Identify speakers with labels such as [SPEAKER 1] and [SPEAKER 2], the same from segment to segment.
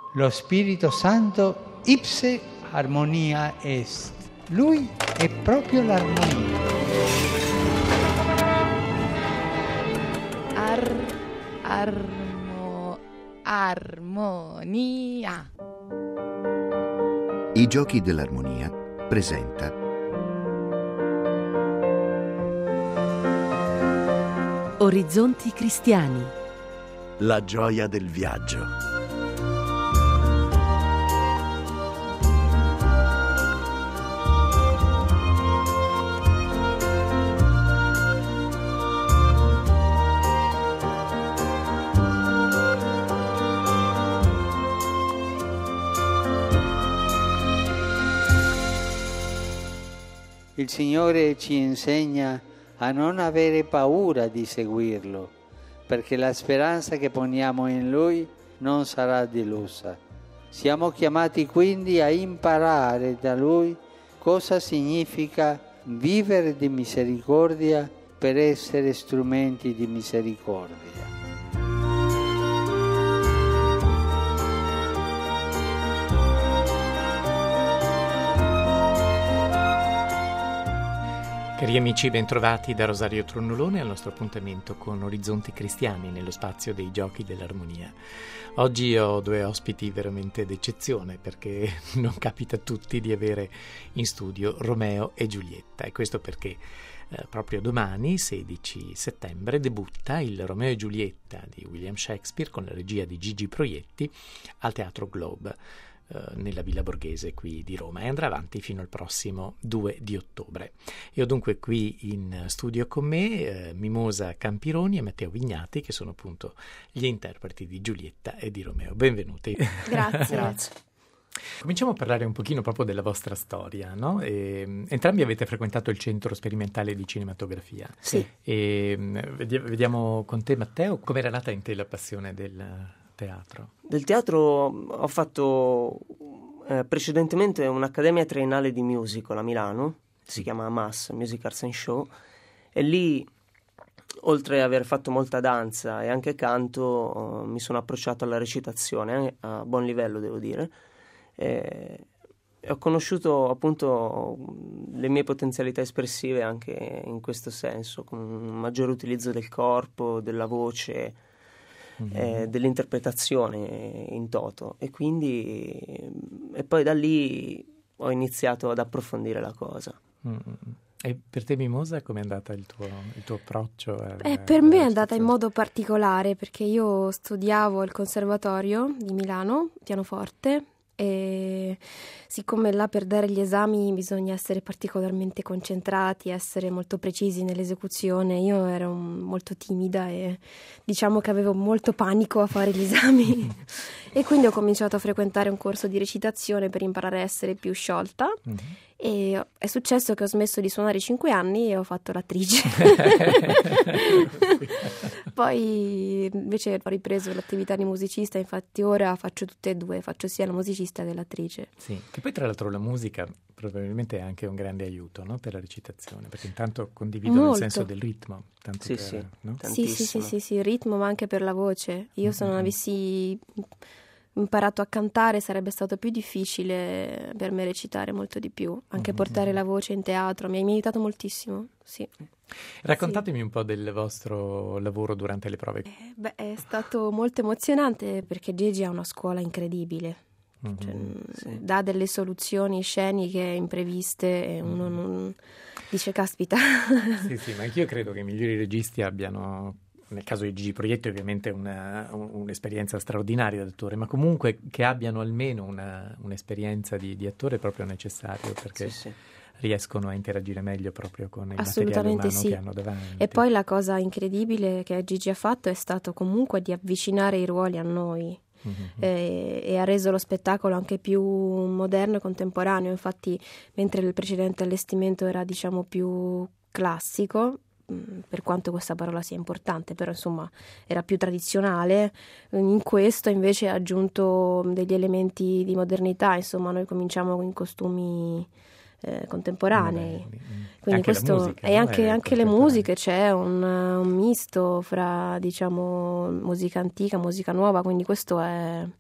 [SPEAKER 1] Lo Spirito Santo ipse armonia est. Lui è proprio l'armonia.
[SPEAKER 2] Armonia.
[SPEAKER 3] I Giochi dell'Armonia presenta
[SPEAKER 4] Orizzonti cristiani.
[SPEAKER 5] La gioia del viaggio.
[SPEAKER 1] Il Signore ci insegna a non avere paura di seguirlo, perché la speranza che poniamo in Lui non sarà delusa. Siamo chiamati quindi a imparare da Lui cosa significa vivere di misericordia per essere strumenti di misericordia.
[SPEAKER 6] Cari amici, bentrovati da Rosario Tronnolone al nostro appuntamento con Orizzonti Cristiani nello spazio dei Giochi dell'Armonia. Oggi ho due ospiti veramente d'eccezione perché non capita a tutti di avere in studio Romeo e Giulietta, e questo perché proprio domani, 16 settembre, debutta il Romeo e Giulietta di William Shakespeare con la regia di Gigi Proietti al Teatro Globe nella Villa Borghese qui di Roma, e andrà avanti fino al prossimo 2 di ottobre. E ho dunque qui in studio con me Mimosa Campironi e Matteo Vignati, che sono appunto gli interpreti di Giulietta e di Romeo. Benvenuti.
[SPEAKER 2] Grazie.
[SPEAKER 6] Cominciamo a parlare un pochino proprio della vostra storia, no? Entrambi avete frequentato il Centro Sperimentale di Cinematografia.
[SPEAKER 2] Sì.
[SPEAKER 6] E vediamo con te, Matteo, come era nata in te la passione del teatro?
[SPEAKER 7] Del teatro ho fatto precedentemente un'accademia triennale di musical a Milano, si chiama MAS, Music Arts and Show, e lì, oltre ad aver fatto molta danza e anche canto, mi sono approcciato alla recitazione a buon livello, devo dire, e ho conosciuto appunto le mie potenzialità espressive anche in questo senso, con un maggiore utilizzo del corpo, della voce, dell'interpretazione in toto, e poi da lì ho iniziato ad approfondire la cosa.
[SPEAKER 6] E per te, Mimosa, com'è andata il tuo approccio?
[SPEAKER 2] Per me è andata in modo particolare, perché io studiavo al Conservatorio di Milano, pianoforte, e siccome là per dare gli esami bisogna essere particolarmente concentrati, essere molto precisi nell'esecuzione, io ero molto timida e diciamo che avevo molto panico a fare gli esami e quindi ho cominciato a frequentare un corso di recitazione per imparare a essere più sciolta. E è successo che ho smesso di suonare 5 anni e ho fatto l'attrice. Poi invece ho ripreso l'attività di musicista, infatti ora faccio tutte e due, faccio sia la musicista che l'attrice.
[SPEAKER 6] Sì, che poi tra l'altro la musica probabilmente è anche un grande aiuto, no? Per la recitazione, perché intanto condivido il senso del ritmo. Tanto
[SPEAKER 7] sì,
[SPEAKER 6] per,
[SPEAKER 7] sì,
[SPEAKER 6] no?
[SPEAKER 2] Sì, il ritmo, ma anche per la voce. Io se non avessi imparato a cantare sarebbe stato più difficile per me recitare molto di più, anche portare la voce in teatro mi ha aiutato moltissimo, sì.
[SPEAKER 6] Raccontatemi un po' del vostro lavoro durante le prove.
[SPEAKER 2] È stato molto emozionante perché Gigi ha una scuola incredibile, dà delle soluzioni sceniche impreveste e uno non dice caspita.
[SPEAKER 6] Sì, ma anch'io credo che i migliori registi abbiano, nel caso di Gigi Proietti ovviamente un'esperienza straordinaria d'attore, ma comunque che abbiano almeno un'esperienza di attore è proprio necessario, perché riescono a interagire meglio proprio con il materiale umano che hanno davanti.
[SPEAKER 2] E poi la cosa incredibile che Gigi ha fatto è stato comunque di avvicinare i ruoli a noi. E ha reso lo spettacolo anche più moderno e contemporaneo. Infatti, mentre il precedente allestimento era diciamo più classico, per quanto questa parola sia importante, però insomma era più tradizionale, in questo invece ha aggiunto degli elementi di modernità. Insomma, noi cominciamo in costumi contemporanei, quindi
[SPEAKER 6] anche
[SPEAKER 2] questo
[SPEAKER 6] musica,
[SPEAKER 2] e
[SPEAKER 6] no?
[SPEAKER 2] anche le musiche, c'è un misto fra diciamo musica antica, musica nuova, quindi questo è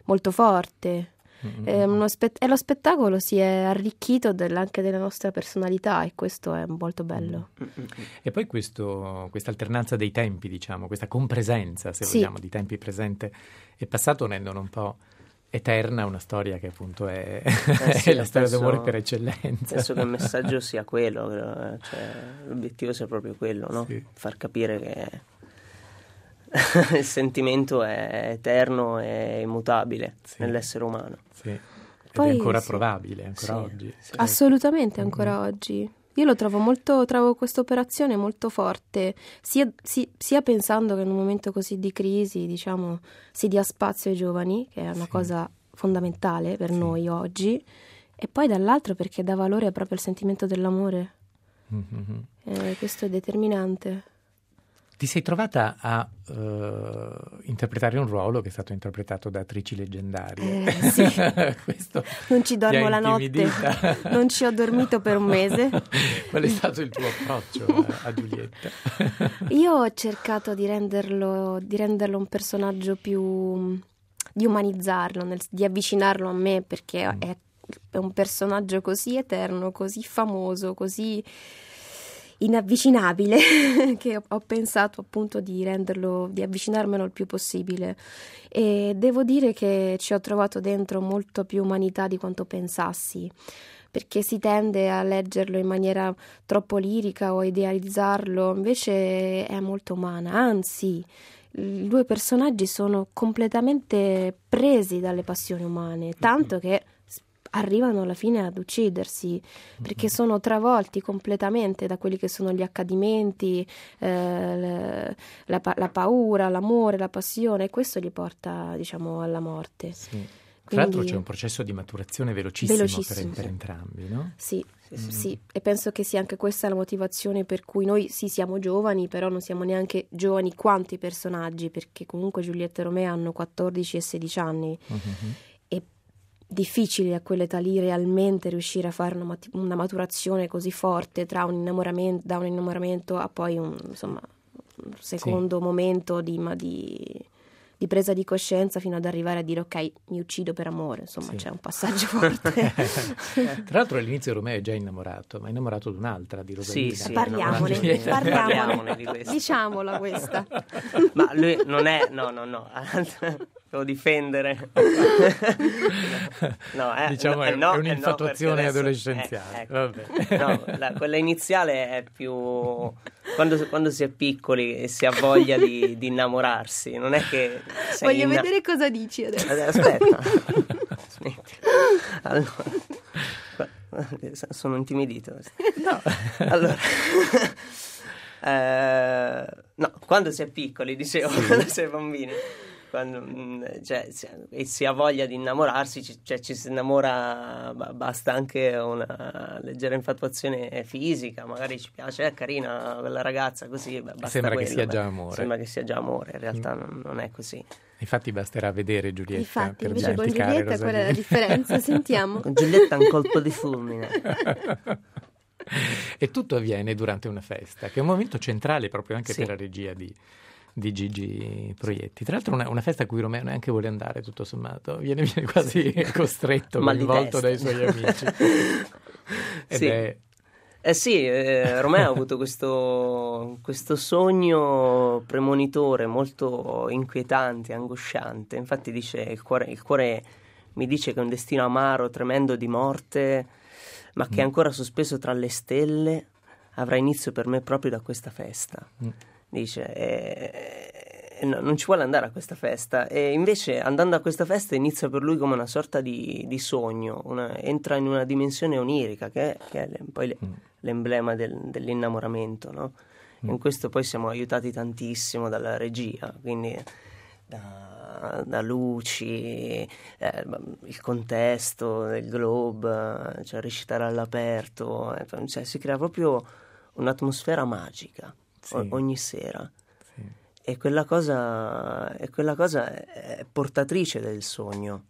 [SPEAKER 2] molto forte. E lo spettacolo si è arricchito anche della nostra personalità, e questo è molto bello.
[SPEAKER 6] E poi questa alternanza dei tempi, diciamo, questa compresenza, se vogliamo, di tempi presente e passato, rendono un po' eterna una storia che appunto è, è la storia d'amore per eccellenza.
[SPEAKER 7] Penso che il messaggio sia quello, cioè, l'obiettivo sia proprio quello, no?
[SPEAKER 6] Sì.
[SPEAKER 7] Far capire che il sentimento è eterno e immutabile nell'essere umano.
[SPEAKER 6] Sì. Ed
[SPEAKER 2] Poi,
[SPEAKER 6] è ancora provabile, ancora oggi.
[SPEAKER 7] Sì.
[SPEAKER 2] Assolutamente ancora oggi. Io lo trovo questa operazione molto forte, sia pensando che in un momento così di crisi, diciamo, si dia spazio ai giovani, che è una cosa fondamentale per noi oggi, e poi dall'altro perché dà valore proprio al sentimento dell'amore. Questo è determinante.
[SPEAKER 6] Ti sei trovata a interpretare un ruolo che è stato interpretato da attrici leggendarie.
[SPEAKER 2] Sì.
[SPEAKER 6] Questo
[SPEAKER 2] Non ci dormo la
[SPEAKER 6] intimidita.
[SPEAKER 2] notte, non ci ho dormito per un mese.
[SPEAKER 6] Qual è stato il tuo approccio a Giulietta?
[SPEAKER 2] Io ho cercato di renderlo un personaggio di umanizzarlo, di avvicinarlo a me, perché è un personaggio così eterno, così famoso, così inavvicinabile che ho pensato appunto di avvicinarmelo il più possibile, e devo dire che ci ho trovato dentro molto più umanità di quanto pensassi, perché si tende a leggerlo in maniera troppo lirica o a idealizzarlo, invece è molto umana, anzi i due personaggi sono completamente presi dalle passioni umane, tanto che arrivano alla fine ad uccidersi, perché sono travolti completamente da quelli che sono gli accadimenti, la paura, l'amore, la passione, e questo li porta, diciamo, alla morte.
[SPEAKER 6] Sì. Tra l'altro c'è un processo di maturazione velocissimo. Per entrambi, no?
[SPEAKER 2] Sì, e penso che sia anche questa la motivazione per cui noi siamo giovani, però non siamo neanche giovani quanto i personaggi, perché comunque Giulietta e Romeo hanno 14 e 16 anni. È difficile a quell'età lì realmente riuscire a fare una maturazione così forte da un innamoramento a poi un secondo momento di presa di coscienza, fino ad arrivare a dire ok, mi uccido per amore, insomma c'è un passaggio forte.
[SPEAKER 6] Tra l'altro all'inizio Romeo è già innamorato, ma è innamorato di un'altra, di Rosalina.
[SPEAKER 7] Sì,
[SPEAKER 2] parliamone
[SPEAKER 7] di questo.
[SPEAKER 2] Diciamola questa.
[SPEAKER 7] Ma lui non è, no, devo difendere.
[SPEAKER 6] È un'infatuazione adolescenziale.
[SPEAKER 7] Vabbè. No, quella iniziale è più quando si è piccoli e si ha voglia di innamorarsi, non è che
[SPEAKER 2] voglio vedere cosa dici adesso.
[SPEAKER 7] Aspetta. Allora, sono intimidito.
[SPEAKER 2] No.
[SPEAKER 7] Allora, no, quando si è piccoli, dicevo, quando si è bambini, quando si ha voglia di innamorarsi, ci si innamora, basta anche una leggera infatuazione fisica, magari ci piace, è carina quella ragazza, così, basta
[SPEAKER 6] sembra
[SPEAKER 7] quello,
[SPEAKER 6] che sia già amore.
[SPEAKER 7] Sembra che sia già amore, in realtà non è così.
[SPEAKER 6] Infatti basterà vedere Giulietta per
[SPEAKER 2] invece con
[SPEAKER 6] dimenticare
[SPEAKER 2] Giulietta
[SPEAKER 6] Rosalina.
[SPEAKER 2] qual è la differenza? Sentiamo.
[SPEAKER 7] Con Giulietta è un colpo di fulmine.
[SPEAKER 6] E tutto avviene durante una festa, che è un momento centrale proprio anche
[SPEAKER 7] Sì.
[SPEAKER 6] per la regia di Gigi Proietti. Tra l'altro una festa a cui Romeo neanche vuole andare, tutto sommato, viene quasi costretto, coinvolto dai suoi amici. Ed
[SPEAKER 7] sì. Romeo ha avuto questo sogno premonitore molto inquietante, angosciante. Infatti dice il cuore mi dice che è un destino amaro, tremendo di morte, ma che è ancora sospeso tra le stelle, avrà inizio per me proprio da questa festa. Dice non ci vuole andare a questa festa, e invece andando a questa festa inizia per lui come una sorta di sogno, entra in una dimensione onirica che è poi l'emblema dell'innamoramento, no? In questo poi siamo aiutati tantissimo dalla regia, quindi da luci, il contesto del globe, cioè recitare all'aperto, cioè si crea proprio un'atmosfera magica ogni sera. E quella cosa è portatrice del sogno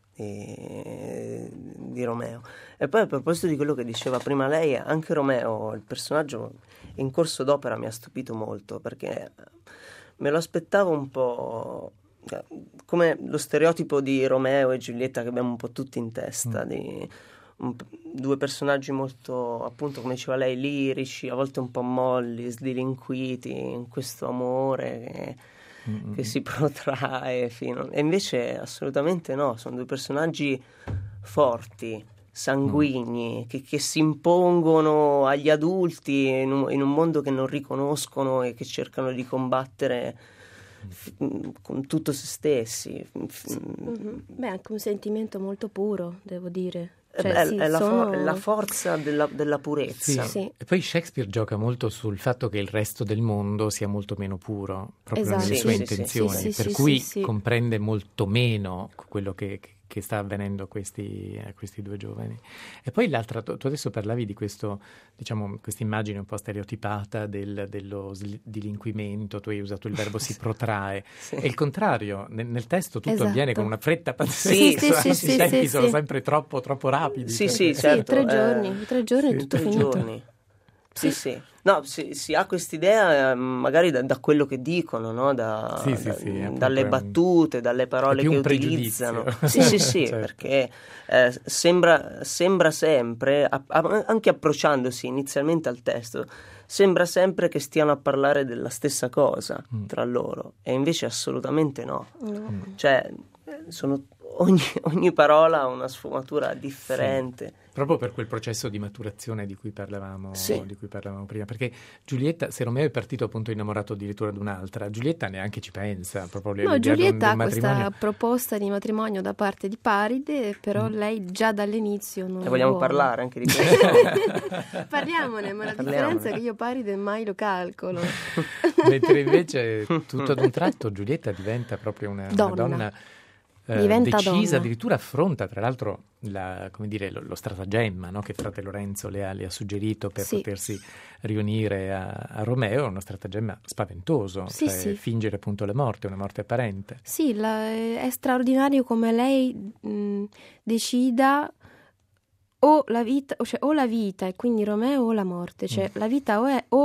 [SPEAKER 7] di Romeo. E poi a proposito di quello che diceva prima lei, anche Romeo, il personaggio in corso d'opera mi ha stupito molto, perché me lo aspettavo un po' come lo stereotipo di Romeo e Giulietta che abbiamo un po' tutti in testa, di due personaggi molto, appunto, come diceva lei, lirici, a volte un po' molli, sdilinquiti in questo amore che si protrae e invece assolutamente no, sono due personaggi forti, sanguigni, che si impongono agli adulti in un mondo che non riconoscono e che cercano di combattere con tutto se stessi.
[SPEAKER 2] Beh, anche un sentimento molto puro, devo dire.
[SPEAKER 7] È la forza della purezza.
[SPEAKER 6] Sì. E poi Shakespeare gioca molto sul fatto che il resto del mondo sia molto meno puro, proprio nelle sue intenzioni, per cui comprende molto meno quello che sta avvenendo a questi due giovani. E poi l'altra, tu adesso parlavi di questo, diciamo, questa immagine un po' stereotipata dello dilinquimento, tu hai usato il verbo si protrae, e il contrario, nel testo tutto avviene con una fretta pazzesca, i tempi sono sempre troppo rapidi.
[SPEAKER 7] Certo.
[SPEAKER 2] 3 giorni tutto finito.
[SPEAKER 7] Sì. No, si ha quest'idea magari da quello che dicono, no? Dalle battute, dalle parole che utilizzano. Sì, certo. Perché sembra sempre, anche approcciandosi inizialmente al testo, sembra sempre che stiano a parlare della stessa cosa tra loro, e invece assolutamente no. Cioè, ogni parola ha una sfumatura differente.
[SPEAKER 6] Proprio per quel processo di maturazione di cui parlavamo prima, perché Giulietta, se Romeo è partito appunto innamorato addirittura di un'altra, Giulietta neanche ci pensa, proprio
[SPEAKER 2] Giulietta ha questa proposta di matrimonio da parte di Paride, però lei già dall'inizio non
[SPEAKER 7] vogliamo
[SPEAKER 2] vuole.
[SPEAKER 7] parlare anche di questo.
[SPEAKER 2] Parliamone, ma la differenza è che io Paride mai lo calcolo.
[SPEAKER 6] Mentre invece tutto ad un tratto Giulietta diventa proprio una donna decisa,
[SPEAKER 2] donna.
[SPEAKER 6] addirittura affronta tra l'altro lo stratagemma, no, che frate Lorenzo le ha suggerito per potersi riunire a Romeo, uno stratagemma spaventoso, fingere appunto la morte, una morte apparente. Sì,
[SPEAKER 2] è straordinario come lei decida o la vita e quindi Romeo o la morte, cioè la vita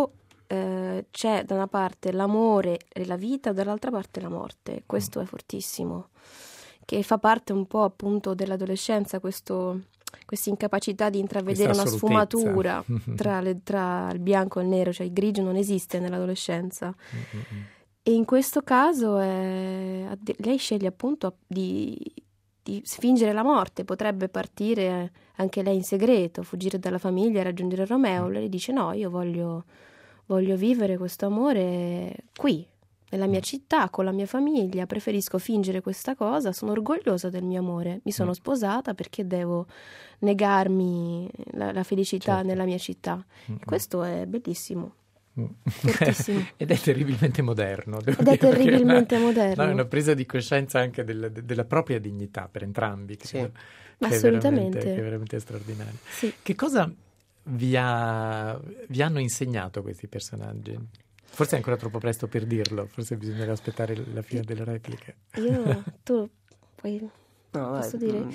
[SPEAKER 2] c'è da una parte l'amore e la vita, dall'altra parte la morte. Questo è fortissimo, che fa parte un po' appunto dell'adolescenza, questa incapacità di intravedere una sfumatura tra il bianco e il nero, cioè il grigio non esiste nell'adolescenza. E in questo caso lei sceglie appunto di fingere la morte, potrebbe partire anche lei in segreto, fuggire dalla famiglia e raggiungere Romeo. Lei dice no, io voglio vivere questo amore qui, nella mia città, con la mia famiglia, preferisco fingere questa cosa, sono orgogliosa del mio amore, mi sono sposata perché devo negarmi la felicità nella mia città. E questo è bellissimo. Fortissimo.
[SPEAKER 6] Ed è terribilmente moderno.
[SPEAKER 2] Moderno.
[SPEAKER 6] È una presa di coscienza anche della propria dignità per entrambi.
[SPEAKER 2] Assolutamente.
[SPEAKER 6] Che è veramente straordinario.
[SPEAKER 2] Sì.
[SPEAKER 6] Che cosa vi hanno insegnato questi personaggi? Forse è ancora troppo presto per dirlo, forse bisognerà aspettare la fine delle repliche.
[SPEAKER 2] Tu puoi... Posso dire?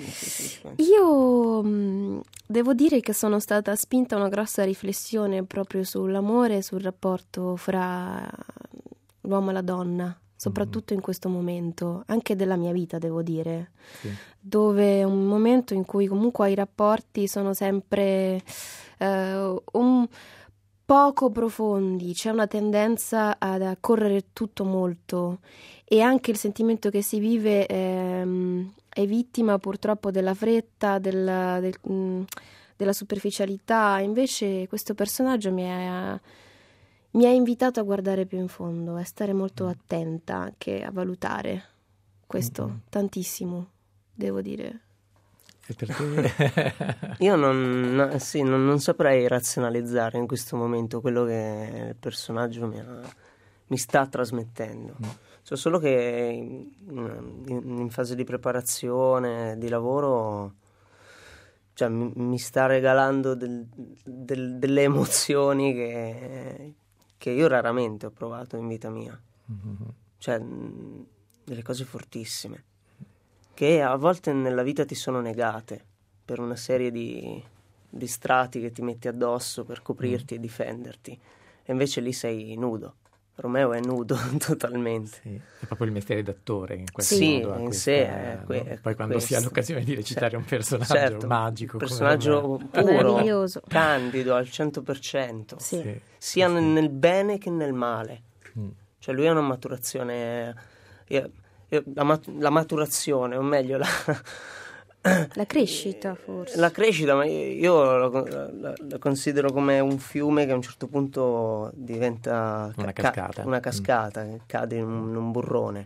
[SPEAKER 2] Io devo dire che sono stata spinta a una grossa riflessione proprio sull'amore e sul rapporto fra l'uomo e la donna, soprattutto in questo momento, anche della mia vita, devo dire, dove è un momento in cui comunque i rapporti sono sempre un poco profondi, c'è una tendenza a correre tutto molto, e anche il sentimento che si vive è vittima purtroppo della fretta, della superficialità. Invece questo personaggio mi ha invitato a guardare più in fondo, a stare molto attenta, anche a valutare questo tantissimo, devo dire.
[SPEAKER 6] E perché?
[SPEAKER 7] Io non saprei razionalizzare in questo momento quello che il personaggio mi sta trasmettendo. So solo che in fase di preparazione, di lavoro, cioè mi sta regalando delle emozioni che io raramente ho provato in vita mia. Cioè delle cose fortissime che a volte nella vita ti sono negate per una serie di strati che ti metti addosso per coprirti e difenderti, e invece lì sei nudo, Romeo è nudo totalmente.
[SPEAKER 6] Sì, è proprio il mestiere d'attore in questo
[SPEAKER 7] sì,
[SPEAKER 6] modo.
[SPEAKER 7] In sé è
[SPEAKER 6] Poi quando si ha l'occasione di recitare un personaggio
[SPEAKER 7] certo,
[SPEAKER 6] magico,
[SPEAKER 7] un personaggio puro, candido al 100%,
[SPEAKER 2] sì.
[SPEAKER 7] sia nel bene che nel male. Cioè lui ha una maturazione, la maturazione, o meglio
[SPEAKER 2] la crescita forse.
[SPEAKER 7] La crescita, ma io la considero come un fiume che a un certo punto diventa
[SPEAKER 6] una cascata,
[SPEAKER 7] una cascata che cade in un burrone.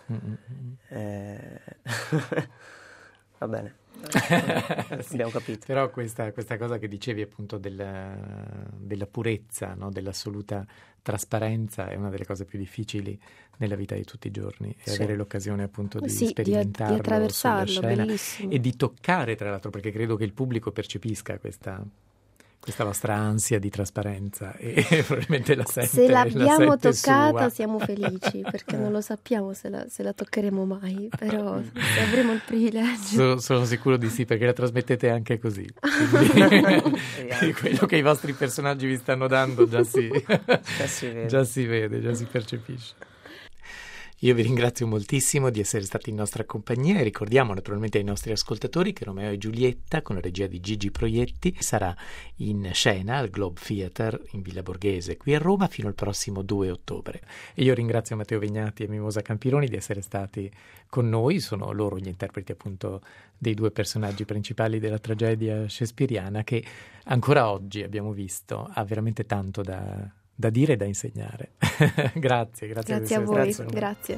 [SPEAKER 7] Va bene. Abbiamo capito.
[SPEAKER 6] Però questa cosa che dicevi appunto della purezza, no? Dell'assoluta trasparenza è una delle cose più difficili nella vita di tutti i giorni, e avere l'occasione appunto di sperimentarlo,
[SPEAKER 2] di attraversarlo,
[SPEAKER 6] sulla scena,
[SPEAKER 2] bellissimo.
[SPEAKER 6] e di toccare, tra l'altro, perché credo che il pubblico percepisca questa vostra ansia di trasparenza e probabilmente la sente.
[SPEAKER 2] Se l'abbiamo toccata
[SPEAKER 6] sua.
[SPEAKER 2] siamo felici, perché non lo sappiamo se la toccheremo mai, però se avremo il privilegio.
[SPEAKER 6] Sono sicuro di sì, perché la trasmettete anche così. Quindi quello che i vostri personaggi vi stanno dando già si vede, già si percepisce. Io vi ringrazio moltissimo di essere stati in nostra compagnia e ricordiamo naturalmente ai nostri ascoltatori che Romeo e Giulietta, con la regia di Gigi Proietti, sarà in scena al Globe Theatre in Villa Borghese, qui a Roma, fino al prossimo 2 ottobre. E io ringrazio Matteo Vignati e Mimosa Campironi di essere stati con noi. Sono loro gli interpreti appunto dei due personaggi principali della tragedia shakespeariana, che ancora oggi abbiamo visto ha veramente tanto da dire e da insegnare. Grazie
[SPEAKER 2] a voi, grazie.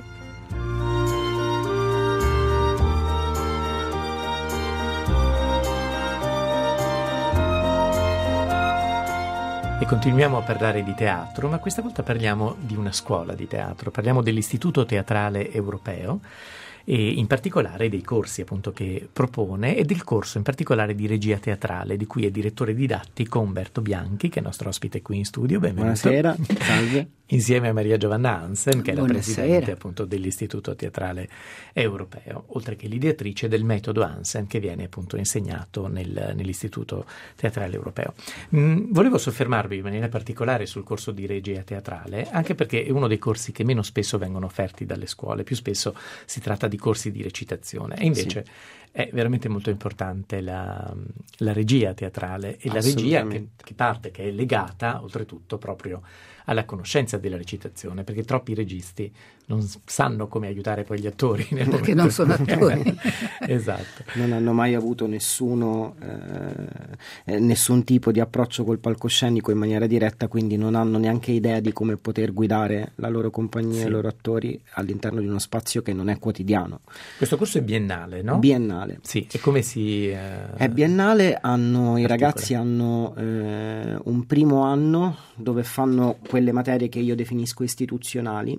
[SPEAKER 6] E continuiamo a parlare di teatro, ma questa volta parliamo di una scuola di teatro, parliamo dell'Istituto Teatrale Europeo, e in particolare dei corsi appunto che propone, e del corso in particolare di regia teatrale, di cui è direttore didattico Umberto Bianchi, che è nostro ospite qui in studio. Benvenuto.
[SPEAKER 8] Buonasera, salve.
[SPEAKER 6] Insieme a Maria Giovanna Hansen, che è la
[SPEAKER 8] Buonasera.
[SPEAKER 6] presidente appunto dell'Istituto Teatrale Europeo, oltre che l'ideatrice del metodo Hansen, che viene appunto insegnato nell'Istituto Teatrale Europeo. Volevo soffermarvi in maniera particolare sul corso di regia teatrale, anche perché è uno dei corsi che meno spesso vengono offerti dalle scuole, più spesso si tratta di corsi di recitazione, e invece è veramente molto importante la regia teatrale, e la regia che è legata oltretutto proprio alla conoscenza della recitazione, perché troppi registi non sanno come aiutare poi gli attori
[SPEAKER 8] perché non sono attori.
[SPEAKER 6] Esatto.
[SPEAKER 8] Non hanno mai avuto nessun tipo di approccio col palcoscenico in maniera diretta, quindi non hanno neanche idea di come poter guidare la loro compagnia e i loro attori all'interno di uno spazio che non è quotidiano.
[SPEAKER 6] Questo corso è biennale, no?
[SPEAKER 8] Biennale.
[SPEAKER 6] Sì, e come si...
[SPEAKER 8] È biennale, i ragazzi hanno un primo anno dove fanno quelle materie che io definisco istituzionali,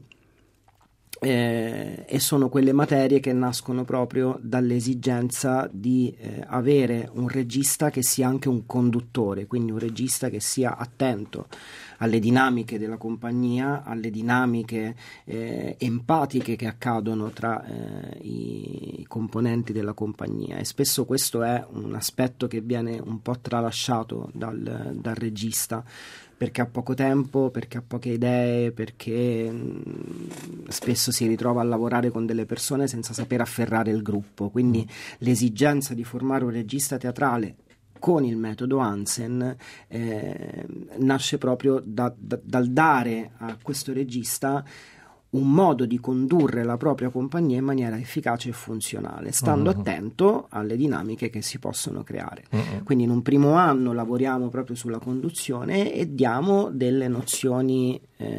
[SPEAKER 8] e sono quelle materie che nascono proprio dall'esigenza di avere un regista che sia anche un conduttore, quindi un regista che sia attento alle dinamiche della compagnia, alle dinamiche empatiche che accadono tra i componenti della compagnia, e spesso questo è un aspetto che viene un po' tralasciato dal regista, perché ha poco tempo, perché ha poche idee, perché spesso si ritrova a lavorare con delle persone senza saper afferrare il gruppo. Quindi l'esigenza di formare un regista teatrale con il metodo Hansen nasce proprio dal dare a questo regista un modo di condurre la propria compagnia in maniera efficace e funzionale, stando attento alle dinamiche che si possono creare. Quindi in un primo anno lavoriamo proprio sulla conduzione e diamo delle nozioni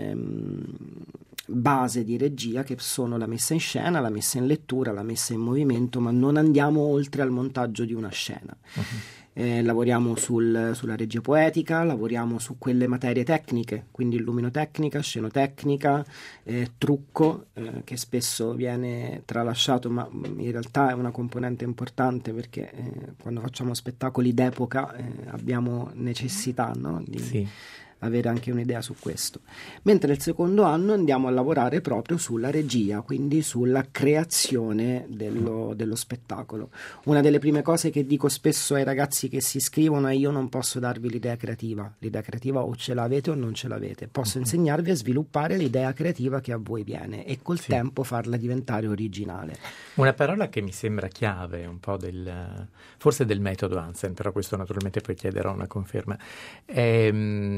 [SPEAKER 8] base di regia, che sono la messa in scena, la messa in lettura, la messa in movimento, ma non andiamo oltre al montaggio di una scena. Lavoriamo sulla regia poetica, lavoriamo su quelle materie tecniche, quindi illuminotecnica, scenotecnica, trucco, che spesso viene tralasciato, ma in realtà è una componente importante, perché quando facciamo spettacoli d'epoca abbiamo necessità, no? di avere anche un'idea su questo. Mentre il secondo anno andiamo a lavorare proprio sulla regia, quindi sulla creazione dello spettacolo. Una delle prime cose che dico spesso ai ragazzi che si iscrivono è: io non posso darvi l'idea creativa o ce l'avete o non ce l'avete, posso insegnarvi a sviluppare l'idea creativa che a voi viene e col tempo farla diventare originale.
[SPEAKER 6] Una parola che mi sembra chiave un po' forse del metodo Hansen, però questo naturalmente poi chiederò una conferma, è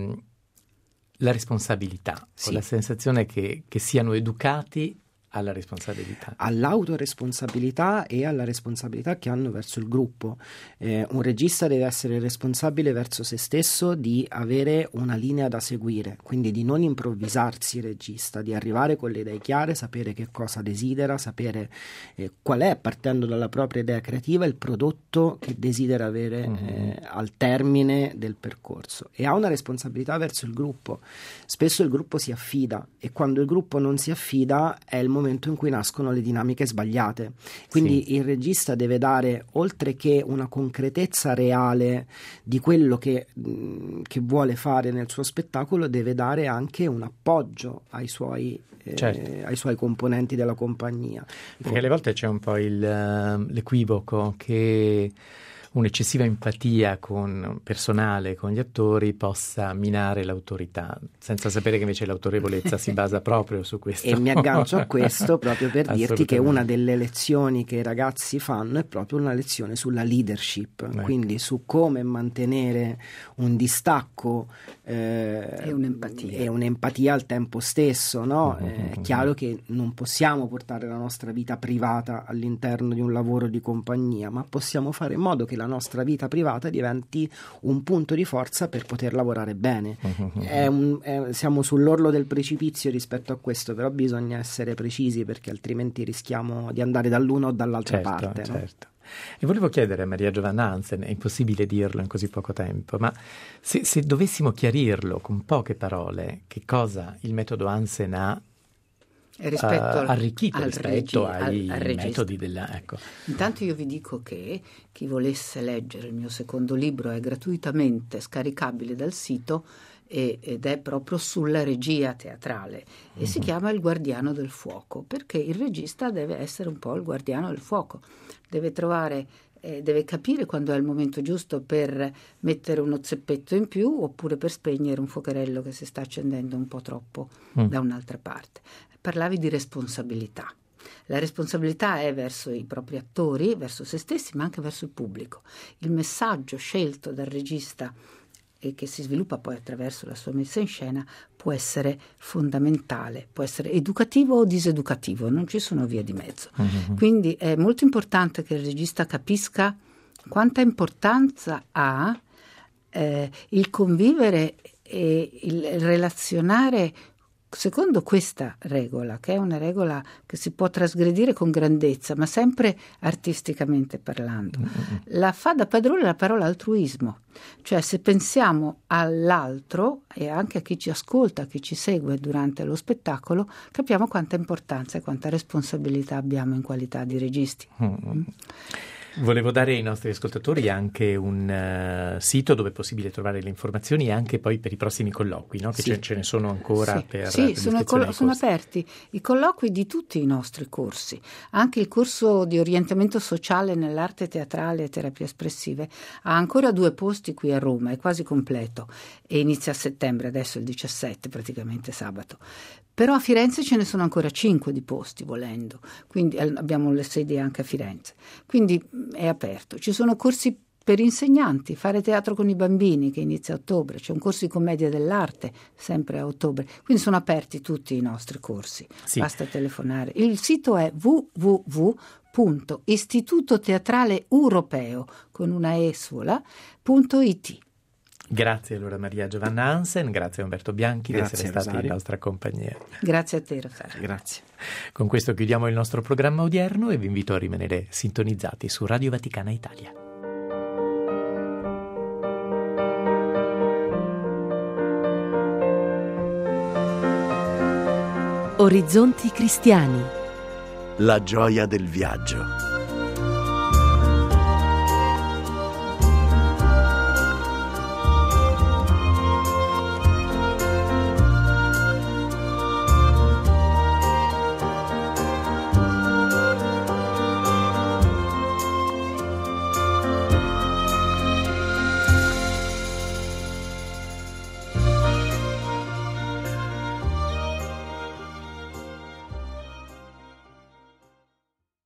[SPEAKER 6] la responsabilità,
[SPEAKER 8] sì.
[SPEAKER 6] Ho la sensazione che siano educati alla responsabilità.
[SPEAKER 8] All'autoresponsabilità e alla responsabilità che hanno verso il gruppo. Un regista deve essere responsabile verso se stesso di avere una linea da seguire, quindi di non improvvisarsi regista, di arrivare con le idee chiare, sapere che cosa desidera, sapere qual è, partendo dalla propria idea creativa, il prodotto che desidera avere al termine del percorso, e ha una responsabilità verso il gruppo. Spesso il gruppo si affida, e quando il gruppo non si affida è il momento in cui nascono le dinamiche sbagliate. Quindi il regista deve dare, oltre che una concretezza reale di quello che vuole fare nel suo spettacolo, deve dare anche un appoggio ai suoi componenti della compagnia.
[SPEAKER 6] Perché alle volte c'è un po' l'equivoco che un'eccessiva empatia personale con gli attori possa minare l'autorità, senza sapere che invece l'autorevolezza si basa proprio su questo.
[SPEAKER 8] E mi aggancio a questo proprio per dirti che una delle lezioni che i ragazzi fanno è proprio una lezione sulla leadership, quindi su come mantenere un distacco e un'empatia al tempo stesso, no? È chiaro che non possiamo portare la nostra vita privata all'interno di un lavoro di compagnia, ma possiamo fare in modo che la nostra vita privata diventi un punto di forza per poter lavorare bene. Siamo sull'orlo del precipizio rispetto a questo, però bisogna essere precisi, perché altrimenti rischiamo di andare dall'una o dall'altra parte.
[SPEAKER 6] Certo. E volevo chiedere a Maria Giovanna Hansen, è impossibile dirlo in così poco tempo, ma se dovessimo chiarirlo con poche parole, che cosa il metodo Hansen ha arricchito rispetto ai metodi ecco.
[SPEAKER 9] Intanto io vi dico che chi volesse leggere il mio secondo libro è gratuitamente scaricabile dal sito ed è proprio sulla regia teatrale e si chiama Il Guardiano del Fuoco, perché il regista deve essere un po' il guardiano del fuoco, deve capire quando è il momento giusto per mettere uno zeppetto in più oppure per spegnere un fuocherello che si sta accendendo un po' troppo da un'altra parte. Parlavi di responsabilità. La responsabilità è verso i propri attori, verso se stessi, ma anche verso il pubblico. Il messaggio scelto dal regista e che si sviluppa poi attraverso la sua messa in scena può essere fondamentale, può essere educativo o diseducativo, non ci sono vie di mezzo. Quindi è molto importante che il regista capisca quanta importanza ha il convivere e il relazionare secondo questa regola, che è una regola che si può trasgredire con grandezza, ma sempre artisticamente parlando. La fa da padrone la parola altruismo, cioè se pensiamo all'altro e anche a chi ci ascolta, a chi ci segue durante lo spettacolo, capiamo quanta importanza e quanta responsabilità abbiamo in qualità di registi.
[SPEAKER 6] Volevo dare ai nostri ascoltatori anche un sito dove è possibile trovare le informazioni e anche poi per i prossimi colloqui, no? Che ce ne sono ancora per
[SPEAKER 9] sono aperti i colloqui di tutti i nostri corsi, anche il corso di orientamento sociale nell'arte teatrale e terapie espressive ha ancora 2 posti qui a Roma, è quasi completo e inizia a settembre, adesso il 17 praticamente sabato. Però a Firenze ce ne sono ancora 5 di posti, volendo, quindi abbiamo le sedi anche a Firenze, quindi è aperto. Ci sono corsi per insegnanti, fare teatro con i bambini che inizia a ottobre, c'è un corso di commedia dell'arte sempre a ottobre, quindi sono aperti tutti i nostri corsi, basta telefonare. Il sito è www.istitutoteatraleeuropeo con una E sola.it.
[SPEAKER 6] Grazie allora Maria Giovanna Hansen, grazie a Umberto Bianchi di essere stati in nostra compagnia.
[SPEAKER 9] Grazie a te Rosario.
[SPEAKER 8] Grazie.
[SPEAKER 6] Con questo chiudiamo il nostro programma odierno e vi invito a rimanere sintonizzati su Radio Vaticana Italia.
[SPEAKER 4] Orizzonti cristiani.
[SPEAKER 5] La gioia del viaggio.